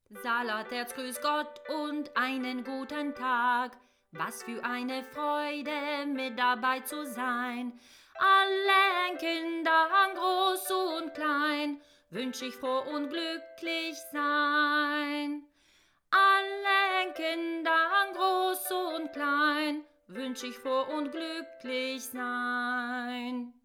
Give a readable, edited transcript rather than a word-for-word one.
Salatherz, grüß Gott und einen guten Tag. Was für eine Freude, mit dabei zu sein. Allen Kindern, groß und klein, wünsch ich froh und glücklich sein. Allen Kindern, groß und klein, wünsch ich froh und glücklich sein.